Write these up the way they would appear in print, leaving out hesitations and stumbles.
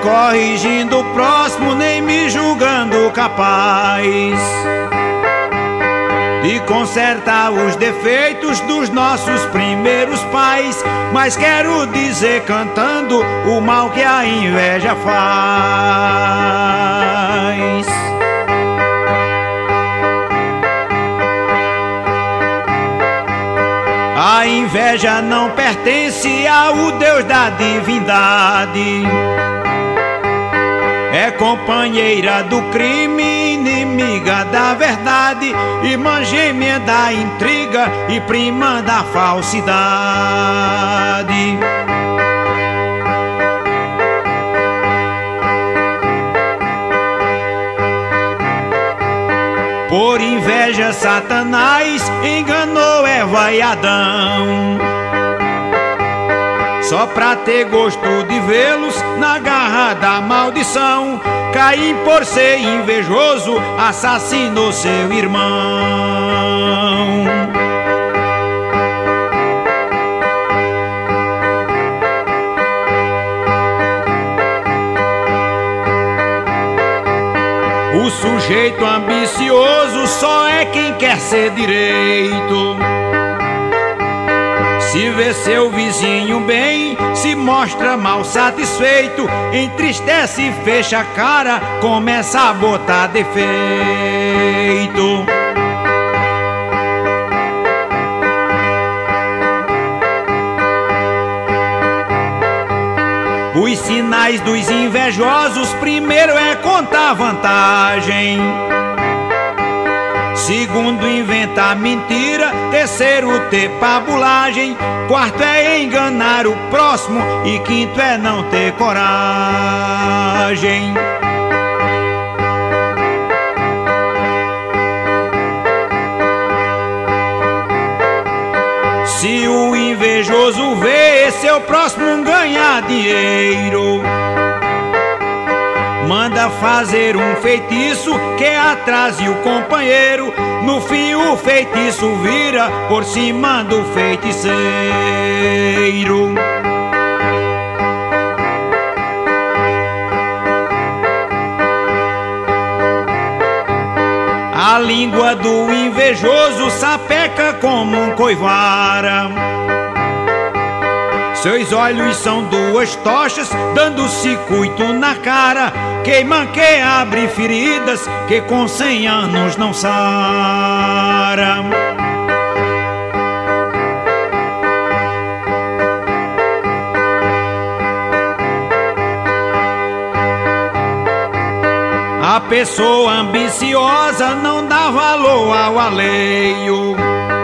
corrigindo o próximo, nem me julgando capaz de consertar os defeitos dos nossos primeiros pais. Mas quero dizer cantando o mal que a inveja faz. A inveja não pertence ao Deus da divindade, é companheira do crime, inimiga da verdade, irmã gêmea da intriga e prima da falsidade. Por inveja Satanás enganou Eva e Adão, só pra ter gosto de vê-los na garra da maldição. Caim, por ser invejoso, assassinou seu irmão. O sujeito ambicioso só é quem quer ser direito. Se vê seu vizinho bem, se mostra mal satisfeito, entristece e fecha a cara, começa a botar defeito. Os sinais dos invejosos, primeiro é contar vantagem, segundo, inventar mentira, terceiro, ter pabulagem, quarto é enganar o próximo e quinto é não ter coragem. Se o invejoso vê seu próximo ganhar dinheiro, manda fazer um feitiço que atrase o companheiro. No fim o feitiço vira por cima do feiticeiro. A língua do invejoso sapeca como um coivara, seus olhos são duas tochas dando circuito na cara, queima que abre feridas que com 100 anos não sara. A pessoa ambiciosa não dá valor ao alheio,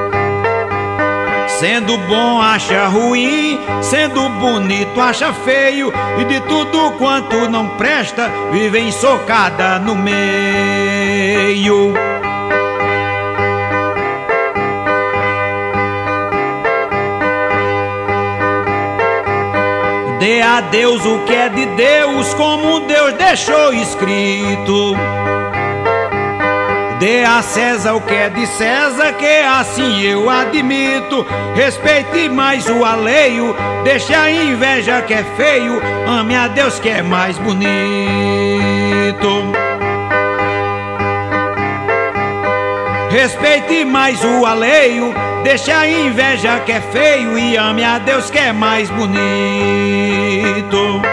sendo bom acha ruim, sendo bonito acha feio, e de tudo quanto não presta vive ensocada no meio. Dê a Deus o que é de Deus, como Deus deixou escrito. Dê a César o que é de César, que assim eu admito. Respeite mais o alheio, deixe a inveja que é feio, ame a Deus que é mais bonito. Respeite mais o alheio, deixe a inveja que é feio e ame a Deus que é mais bonito.